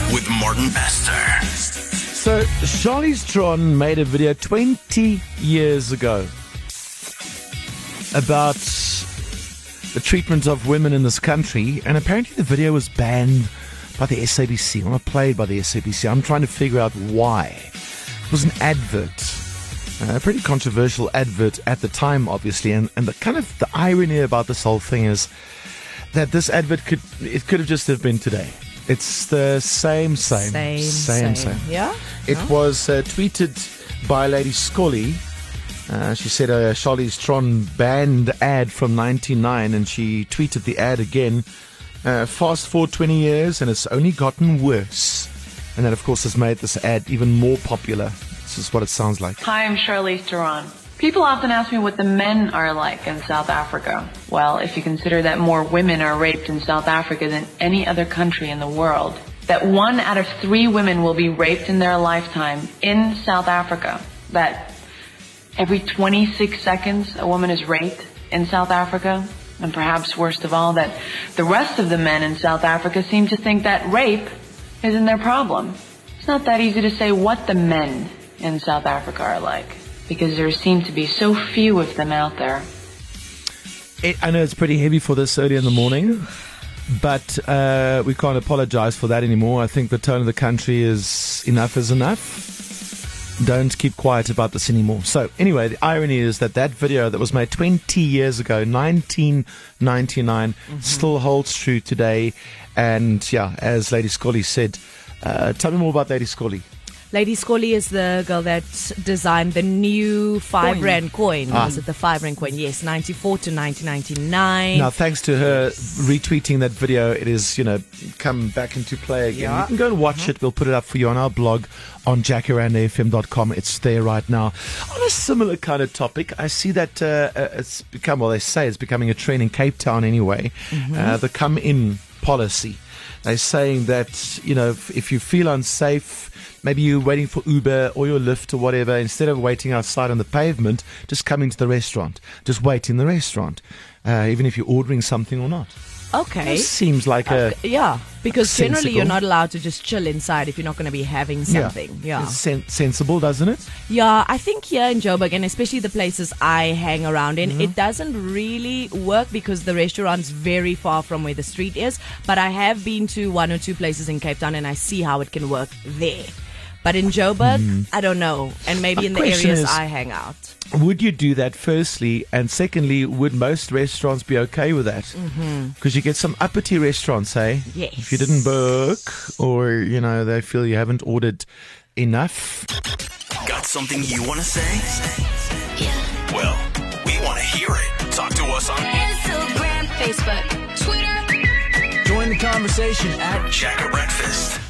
with Martin Bester. So, Charlize Theron made a video 20 years ago about the treatment of women in this country, and apparently the video was banned by the SABC, or not played by the SABC. I'm trying to figure out why. It was an advert, a pretty controversial advert at the time, obviously, and the irony about this whole thing is that this advert could have just have been today. It's the same. Yeah? It was tweeted by Lady Scully. She said a Charlize Theron banned ad from 99, and she tweeted the ad again. Fast forward 20 years, and it's only gotten worse. And that, of course, has made this ad even more popular. This is what it sounds like. Hi, I'm Charlize Theron. People often ask me what the men are like in South Africa. Well, if you consider that more women are raped in South Africa than any other country in the world, that 1 out of 3 women will be raped in their lifetime in South Africa, that every 26 seconds a woman is raped in South Africa, and perhaps worst of all, that the rest of the men in South Africa seem to think that rape isn't their problem. It's not that easy to say what the men in South Africa are like, because there seem to be so few of them out there. I know it's pretty heavy for this early in the morning, but we can't apologize for that anymore. I think the tone of the country is enough is enough. Don't keep quiet about this anymore. So anyway, the irony is that video that was made 20 years ago, 1999, still holds true today. And yeah, as Lady Scully said, tell me more about Lady Scully. Lady Scully is the girl that designed the new 5 Rand coin. Was it the 5 Rand coin? Yes, 94 to 1999. Now, thanks to her retweeting that video, it is, come back into play again. Yeah. You can go and watch it. We'll put it up for you on our blog on jackarandafm.com. It's there right now. On a similar kind of topic, I see that it's become, well, they say it's becoming a trend in Cape Town anyway, the come-in policy. They're saying that, if you feel unsafe, maybe you're waiting for Uber or your Lyft or whatever, instead of waiting outside on the pavement, just come into the restaurant. Just wait in the restaurant, even if you're ordering something or not. Okay. This seems like because generally sensible. you're not allowed to just chill inside if you're not going to be having something. Yeah. It's sensible, doesn't it? Yeah, I think here in Joburg, and especially the places I hang around in, it doesn't really work because the restaurant's very far from where the street is. But I have been to 1 or 2 places in Cape Town, and I see how it can work there. But in Joburg, I don't know. And maybe in the areas I hang out. Would you do that, firstly? And secondly, would most restaurants be okay with that? Because you get some uppity restaurants, eh? Yes. If you didn't book, or, they feel you haven't ordered enough. Got something you want to say? Yeah. Well, we want to hear it. Talk to us on Instagram, Facebook, Twitter. Join the conversation at Jack at Breakfast.